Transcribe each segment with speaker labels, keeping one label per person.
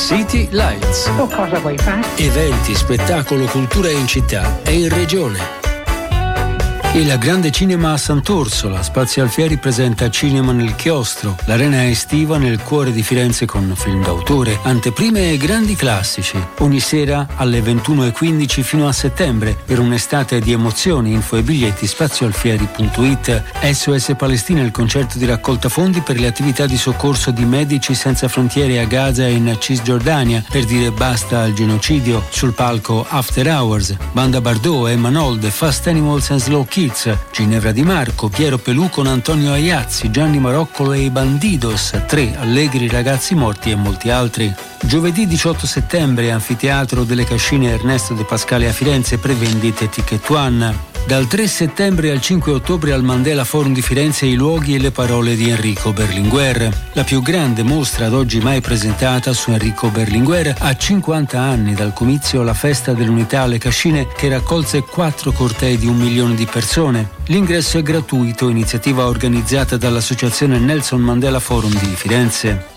Speaker 1: City Lights.
Speaker 2: O cosa vuoi fare?
Speaker 1: Eventi, spettacolo, cultura in città e in regione. Il Grande Cinema a Sant'Orsola, Spazio Alfieri presenta Cinema nel Chiostro, l'arena estiva nel cuore di Firenze con film d'autore, anteprime e grandi classici. Ogni sera alle 21:15 fino a settembre per un'estate di emozioni. Info e biglietti spazioalfieri.it. SOS Palestina, il concerto di raccolta fondi per le attività di soccorso di Medici Senza Frontiere a Gaza e in Cisgiordania per dire basta al genocidio. Sul palco After Hours, Banda Bardot, Emma Nold, Fast Animals and Slow Kids, Ginevra Di Marco, Piero Pelù con Antonio Aiazzi, Gianni Maroccolo e i Bandidos, 3 Allegri ragazzi morti e molti altri. Giovedì 18 settembre, Anfiteatro delle Cascine Ernesto De Pascale a Firenze, prevendite Ticket One. Dal 3 settembre al 5 ottobre al Mandela Forum di Firenze i luoghi e le parole di Enrico Berlinguer. La più grande mostra ad oggi mai presentata su Enrico Berlinguer, a 50 anni dal comizio alla Festa dell'Unità alle Cascine che raccolse 4 cortei di 1 milione di persone. L'ingresso è gratuito, iniziativa organizzata dall'Associazione Nelson Mandela Forum di Firenze.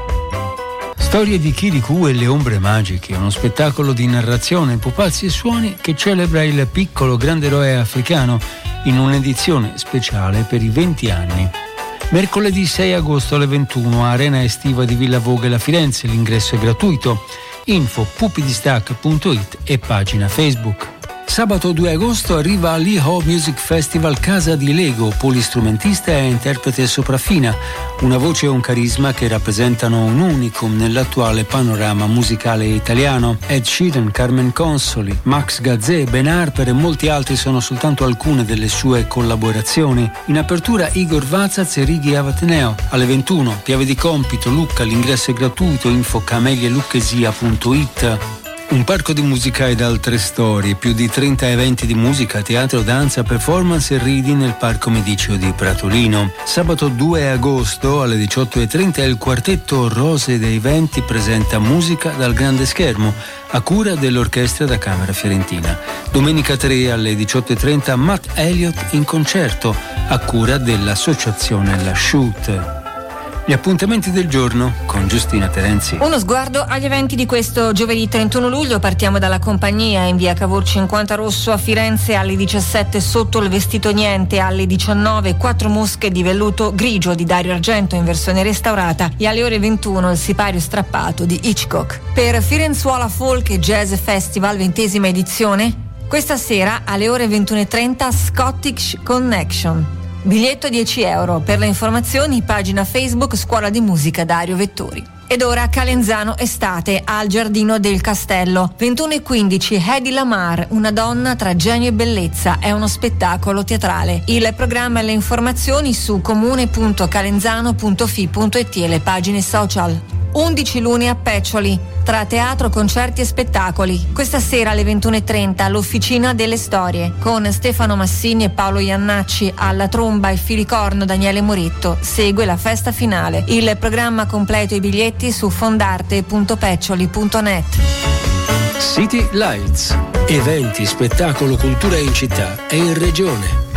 Speaker 1: Storie di Kirikou e le ombre magiche, uno spettacolo di narrazione, pupazzi e suoni che celebra il piccolo grande eroe africano in un'edizione speciale per i 20 anni. Mercoledì 6 agosto alle 21, Arena Estiva di Villa Vogel a Firenze, l'ingresso è gratuito. Info pupidistac.it e pagina Facebook. Sabato 2 agosto arriva all'Iho Music Festival Casa di Lego, polistrumentista e interprete sopraffina, una voce e un carisma che rappresentano un unicum nell'attuale panorama musicale italiano. Ed Sheeran, Carmen Consoli, Max Gazzè, Ben Harper e molti altri sono soltanto alcune delle sue collaborazioni. In apertura Igor Vazaz e Righi Avateneo. Alle 21, Piave di Compito, Lucca, l'ingresso è gratuito, info camelielucchesia.it. Un parco di musica ed altre storie, più di 30 eventi di musica, teatro, danza, performance e reading nel Parco Mediceo di Pratolino. Sabato 2 agosto alle 18:30 il quartetto Rose dei Venti presenta musica dal grande schermo a cura dell'Orchestra da Camera Fiorentina. Domenica 3 alle 18:30 Matt Elliott in concerto a cura dell'Associazione La Shoot. Gli appuntamenti del giorno con Giustina Terenzi.
Speaker 3: Uno sguardo agli eventi di questo giovedì 31 luglio. Partiamo dalla compagnia in via Cavour 50 Rosso a Firenze alle 17 Sotto il vestito niente, alle 19 4 mosche di velluto grigio di Dario Argento in versione restaurata e alle ore 21 il sipario strappato di Hitchcock. Per Firenzuola Folk Jazz Festival 20ª edizione, questa sera alle ore 21:30 Scottish Connection. Biglietto €10. Per le informazioni pagina Facebook Scuola di Musica Dario Vettori. Ed ora Calenzano estate al Giardino del Castello. 21:15 Hedy Lamar, una donna tra genio e bellezza, è uno spettacolo teatrale. Il programma e le informazioni su comune.calenzano.fi.it e le pagine social. 11 Luni a Peccioli, tra teatro, concerti e spettacoli. Questa sera alle 21:30 l'Officina delle Storie con Stefano Massini e Paolo Iannacci, alla tromba e filicorno Daniele Moretto. Segue la festa finale. Il programma completo e i biglietti su fondarte.peccioli.net.
Speaker 1: City Lights. Eventi, spettacolo, cultura in città e in regione.